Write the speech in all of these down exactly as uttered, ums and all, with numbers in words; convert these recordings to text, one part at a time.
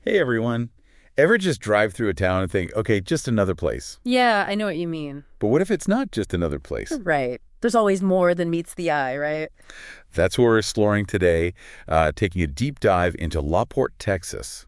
Hey everyone. Ever just drive through a town and think, okay, just another place? Yeah, I know what you mean. But what if it's not just another place? Right. There's always more than meets the eye, right? That's what we're exploring today, uh, taking a deep dive into LaPorte, Texas.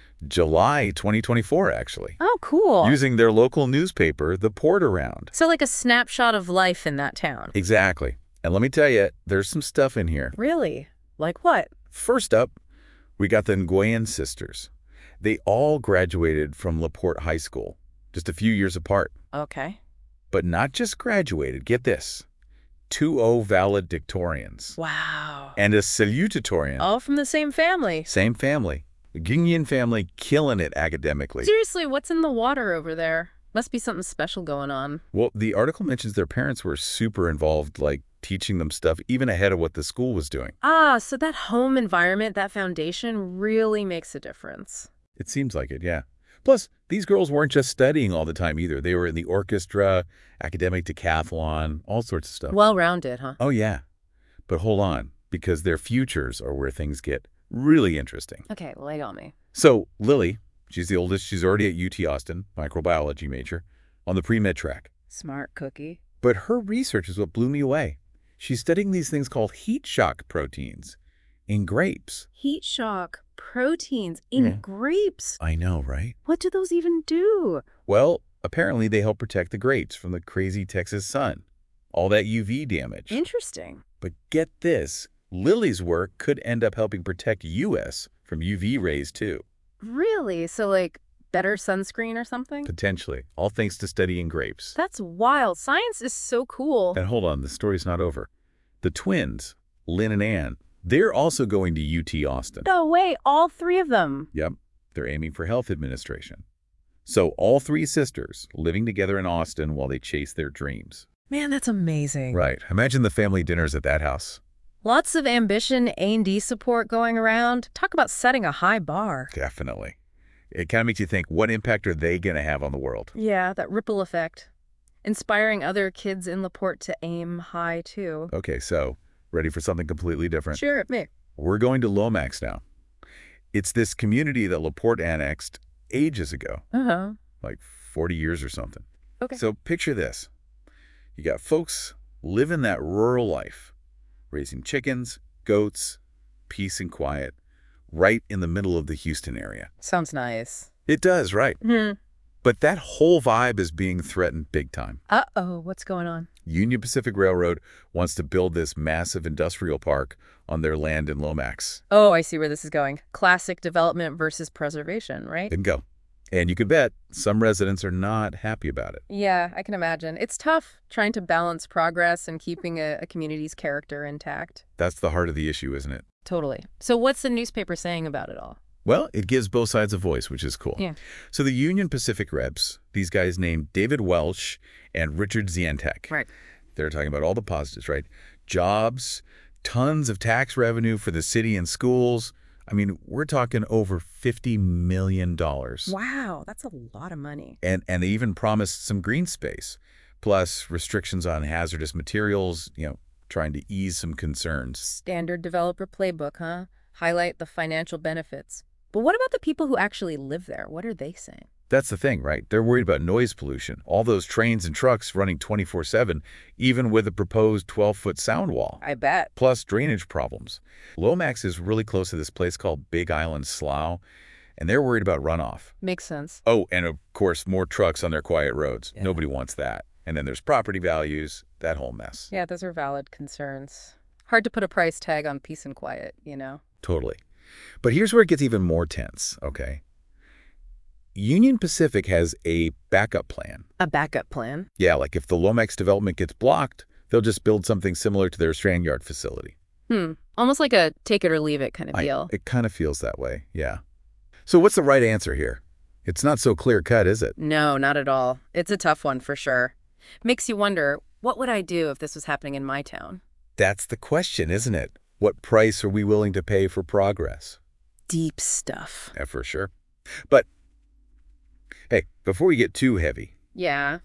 July twenty twenty-four, actually. Oh, cool. Using their local newspaper, The Port Around. So like a snapshot of life in that town. Exactly. And let me tell you, there's some stuff in here. Really? Like what? First up, we got the Nguyen sisters. They all graduated from LaPorte High School, just a few years apart. Okay. But not just graduated, get this, two O valedictorians. Wow. And a salutatorian. All from the same family. Same family. The Guignan family killing it academically. Seriously, what's in the water over there? Must be something special going on. Well, the article mentions their parents were super involved, like teaching them stuff even ahead of what the school was doing. Ah, so that home environment, that foundation really makes a difference. It seems like it, yeah. Plus, these girls weren't just studying all the time either. They were in the orchestra, academic decathlon, all sorts of stuff. Well-rounded, huh? Oh, yeah. But hold on, because their futures are where things get really interesting. Okay, lay on me. So, Lily, she's the oldest. She's already at U T Austin, microbiology major, on the pre-med track. Smart cookie. But her research is what blew me away. She's studying these things called heat shock proteins in grapes. Heat shock proteins in Yeah. grapes. I know, right? What do those even do? Well, apparently they help protect the grapes from the crazy Texas sun, all that U V damage. Interesting. But get this, Lily's work could end up helping protect U S from U V rays too. Really? So like better sunscreen or something? Potentially, all thanks to studying grapes. That's wild. Science is so cool. And hold on, the story's not over. The twins, Lynn and Ann, they're also going to U T Austin. No way, all three of them. Yep, they're aiming for health administration. So all three sisters living together in Austin while they chase their dreams. Man, that's amazing. Right. Imagine the family dinners at that house. Lots of ambition, A and D support going around. Talk about setting a high bar. Definitely. It kind of makes you think, what impact are they going to have on the world? Yeah, that ripple effect. Inspiring other kids in LaPorte to aim high, too. Okay, so ready for something completely different? Sure, me. We're going to Lomax now. It's this community that LaPorte annexed ages ago, Uh-huh. like forty years or something. Okay. So picture this. You got folks living that rural life, raising chickens, goats, peace and quiet, right in the middle of the Houston area. Sounds nice. It does, right? Hmm. But that whole vibe is being threatened big time. Uh-oh, what's going on? Union Pacific Railroad wants to build this massive industrial park on their land in Lomax. Oh, I see where this is going. Classic development versus preservation, right? Bingo. And you can bet some residents are not happy about it. Yeah, I can imagine. It's tough trying to balance progress and keeping a, a community's character intact. That's the heart of the issue, isn't it? Totally. So what's the newspaper saying about it all? Well, it gives both sides a voice, which is cool. Yeah. So the Union Pacific reps, these guys named David Welsh and Richard Zientek. Right. They're talking about all the positives, right? Jobs, tons of tax revenue for the city and schools. I mean, we're talking over fifty million dollars. Wow, that's a lot of money. And, and they even promised some green space, plus restrictions on hazardous materials, you know, trying to ease some concerns. Standard developer playbook, huh? Highlight the financial benefits. But what about the people who actually live there? What are they saying? That's the thing, right? They're worried about noise pollution. All those trains and trucks running twenty-four seven, even with a proposed twelve-foot sound wall. I bet. Plus drainage problems. Lomax is really close to this place called Big Island Slough, and they're worried about runoff. Makes sense. Oh, and of course, more trucks on their quiet roads. Yeah. Nobody wants that. And then there's property values, that whole mess. Yeah, those are valid concerns. Hard to put a price tag on peace and quiet, you know? Totally. But here's where it gets even more tense, okay? Union Pacific has a backup plan. A backup plan? Yeah, like if the Lomax development gets blocked, they'll just build something similar to their Strand Yard facility. Hmm. Almost like a take it or leave it kind of I- deal. it kind of feels that way, yeah. So what's the right answer here? It's not so clear-cut, is it? No, not at all. It's a tough one for sure. Makes you wonder, what would I do if this was happening in my town? That's the question, isn't it? What price are we willing to pay for progress? Deep stuff. Yeah, for sure. But, hey, before we get too heavy, Yeah.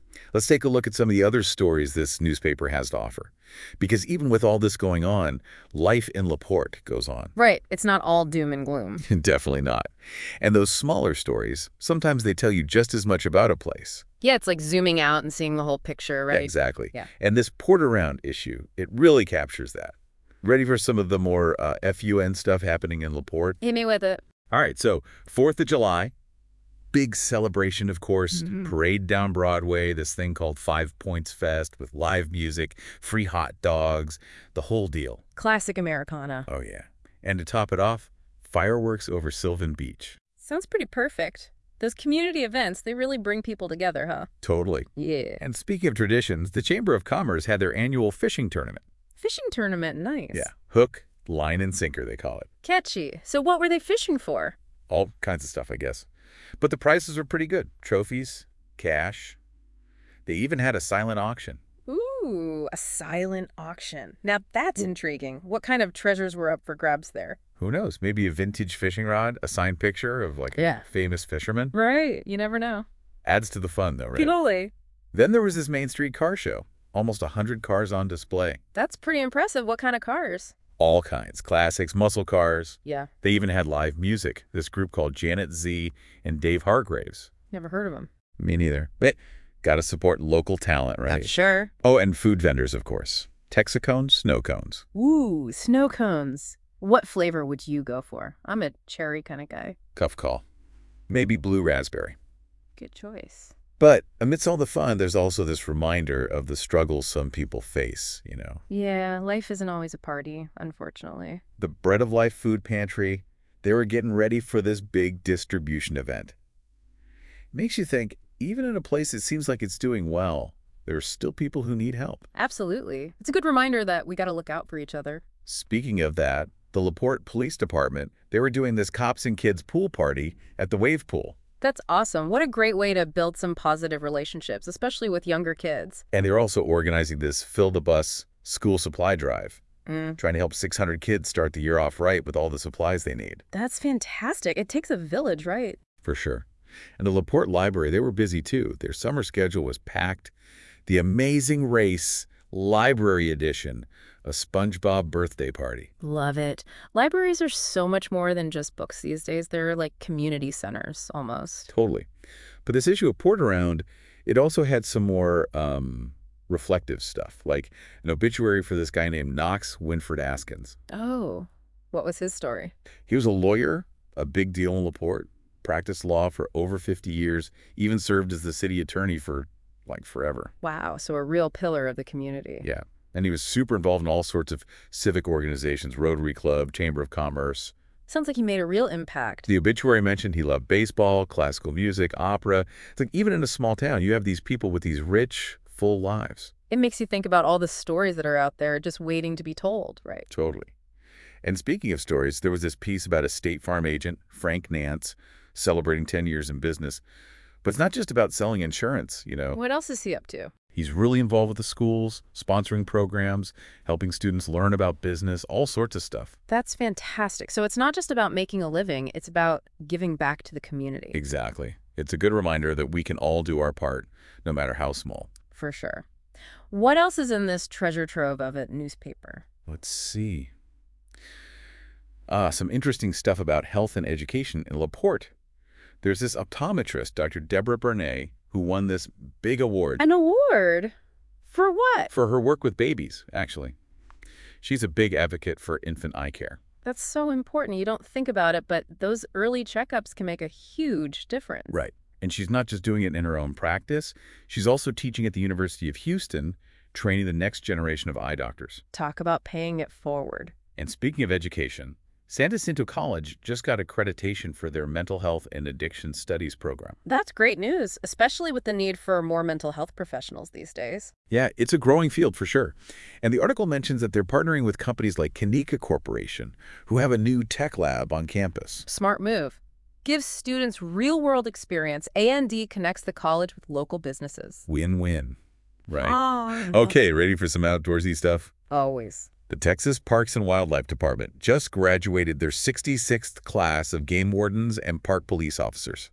Let's take a look at some of the other stories this newspaper has to offer. Because even with all this going on, life in LaPorte goes on. Right. It's not all doom and gloom. Definitely not. And those smaller stories, sometimes they tell you just as much about a place. Yeah, it's like zooming out and seeing the whole picture, right? Exactly. Yeah. And this Port-Around issue, it really captures that. Ready for some of the more uh, F U N stuff happening in LaPorte? Hit me with it. All right, so fourth of July, big celebration, of course, Mhm. parade down Broadway, this thing called Five Points Fest with live music, free hot dogs, the whole deal. Classic Americana. Oh, yeah. And to top it off, fireworks over Sylvan Beach. Sounds pretty perfect. Those community events, they really bring people together, huh? Totally. Yeah. And speaking of traditions, the Chamber of Commerce had their annual fishing tournament. Fishing tournament, nice. Yeah, hook, line, and sinker, they call it. Catchy. So what were they fishing for? All kinds of stuff, I guess. But the prices were pretty good. Trophies, cash. They even had a silent auction. Ooh, a silent auction. Now that's intriguing. What kind of treasures were up for grabs there? Who knows? Maybe a vintage fishing rod, a signed picture of like Yeah. a famous fisherman. Right. You never know. Adds to the fun, though, right? Pinole. Then there was this Main Street car show. Almost a hundred cars on display. That's pretty impressive. What kind of cars? All kinds. Classics, muscle cars. Yeah. They even had live music. This group called Janet Z and Dave Hargraves. Never heard of them. Me neither. But gotta support local talent, right? Sure. Oh, and food vendors, of course. Texacones, snow cones. Ooh, snow cones. What flavor would you go for? I'm a cherry kind of guy. Cuff call. Maybe blue raspberry. Good choice. But amidst all the fun, there's also this reminder of the struggles some people face, you know. Yeah, life isn't always a party, unfortunately. The Bread of Life food pantry, they were getting ready for this big distribution event. Makes you think, even in a place that seems like it's doing well, there are still people who need help. Absolutely. It's a good reminder that we got to look out for each other. Speaking of that, the LaPorte Police Department, they were doing this Cops and Kids pool party at the Wave Pool. That's awesome. What a great way to build some positive relationships, especially with younger kids. And they're also organizing this Fill the Bus school supply drive, Mm, trying to help six hundred kids start the year off right with all the supplies they need. that's fantastic. It takes a village, right? For sure. And the LaPorte Library, they were busy too. Their summer schedule was packed. The Amazing Race Library Edition, a SpongeBob birthday party. Love it. Libraries are so much more than just books these days. They're like community centers, almost. Totally. But this issue of Port-Around, it also had some more um, reflective stuff, like an obituary for this guy named Knox Winford Askins. Oh, what was his story? He was a lawyer, a big deal in LaPorte, practiced law for over fifty years, even served as the city attorney for, like, forever. Wow, so a real pillar of the community. Yeah. And he was super involved in all sorts of civic organizations, Rotary Club, Chamber of Commerce. Sounds like he made a real impact. The obituary mentioned he loved baseball, classical music, opera. It's like even in a small town, you have these people with these rich, full lives. It makes you think about all the stories that are out there just waiting to be told, right? Totally. And speaking of stories, there was this piece about a State Farm agent, Frank Nance, celebrating ten years in business. But it's not just about selling insurance, you know. What else is he up to? He's really involved with the schools, sponsoring programs, helping students learn about business, all sorts of stuff. That's fantastic. So it's not just about making a living, it's about giving back to the community. Exactly. It's a good reminder that we can all do our part, no matter how small. For sure. What else is in this treasure trove of a newspaper? Let's see. Uh, some interesting stuff about health and education in LaPorte. There's this optometrist, Doctor Deborah Bernay, who won this big award An award? For what? for her work with babies, actually. She's a big advocate for infant eye care. That's so important. You don't think about it, but those early checkups can make a huge difference. Right. And she's not just doing it in her own practice. She's also teaching at the University of Houston, training the next generation of eye doctors. Talk about paying it forward. And speaking of education, San Jacinto College just got accreditation for their mental health and addiction studies program. That's great news, especially with the need for more mental health professionals these days. Yeah, it's a growing field for sure. And the article mentions that they're partnering with companies like Kanika Corporation, who have a new tech lab on campus. Smart move. Gives students real-world experience. A N D connects the college with local businesses. Win-win, right? Oh. Okay, ready for some outdoorsy stuff? Always. The Texas Parks and Wildlife Department just graduated their sixty-sixth class of game wardens and park police officers.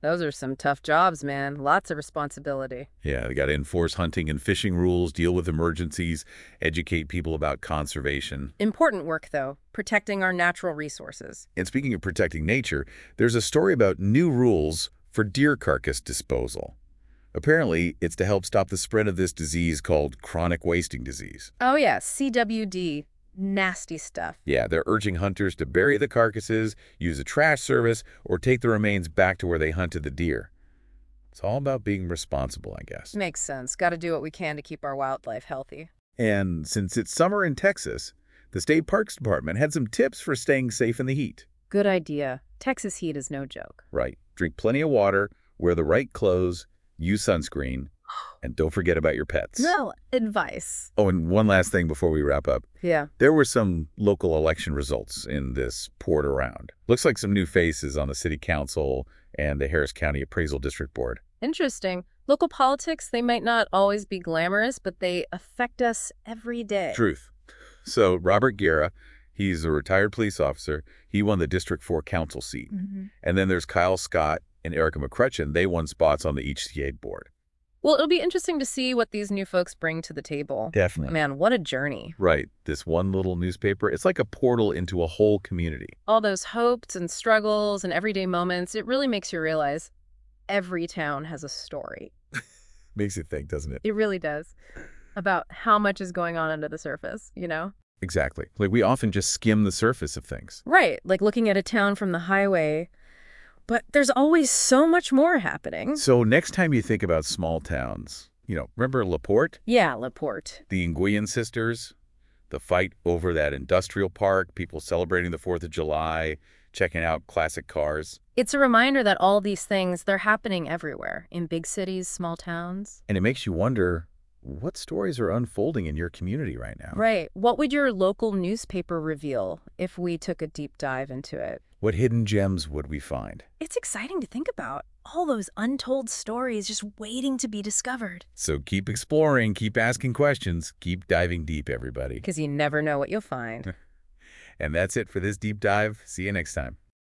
Those are some tough jobs, man. Lots of responsibility. Yeah, they got to enforce hunting and fishing rules, deal with emergencies, educate people about conservation. Important work, though, protecting our natural resources. And speaking of protecting nature, there's a story about new rules for deer carcass disposal. Apparently, it's to help stop the spread of this disease called chronic wasting disease. Oh, yeah, C W D. Nasty stuff. Yeah, they're urging hunters to bury the carcasses, use a trash service, or take the remains back to where they hunted the deer. It's all about being responsible, I guess. Makes sense. Got to do what we can to keep our wildlife healthy. And since it's summer in Texas, the State Parks Department had some tips for staying safe in the heat. Good idea. Texas heat is no joke. Right. Drink plenty of water, wear the right clothes, use sunscreen, and don't forget about your pets. No, advice. Oh, and one last thing before we wrap up. Yeah. There were some local election results in this port around. Looks like some new faces on the city council and the Harris County Appraisal District Board. Interesting. Local politics, they might not always be glamorous, but they affect us every day. Truth. So Robert Guerra, he's a retired police officer. He won the District four council seat. Mm-hmm. And then there's Kyle Scott and Erica McCrutchen. They won spots on the H C A board. Well, it'll be interesting to see what these new folks bring to the table. Definitely. Man, what a journey. Right. This one little newspaper, it's like a portal into a whole community. All those hopes and struggles and everyday moments, it really makes you realize every town has a story. Makes you think, doesn't it? It really does. About how much is going on under the surface, you know? Exactly. Like we often just skim the surface of things. Right. Like looking at a town from the highway. But there's always so much more happening. So next time you think about small towns, you know, remember LaPorte? Yeah, LaPorte. The Nguyen sisters, the fight over that industrial park, people celebrating the fourth of July, checking out classic cars. It's a reminder that all these things, they're happening everywhere, in big cities, small towns. And it makes you wonder, what stories are unfolding in your community right now? Right. What would your local newspaper reveal if we took a deep dive into it? What hidden gems would we find? It's exciting to think about. All those untold stories just waiting to be discovered. So keep exploring, keep asking questions, keep diving deep, everybody. Because you never know what you'll find. And that's it for this deep dive. See you next time.